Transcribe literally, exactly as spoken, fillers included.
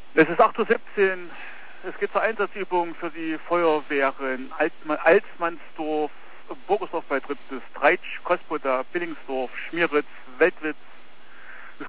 Es ist acht Uhr siebzehn. Es geht zur Einsatzübung für die Feuerwehren Altma Alsmannsdorf, Burgersdorf bei Triptis, Treitsch, Kospoda, Billingsdorf, Schmieritz, Weltwitz,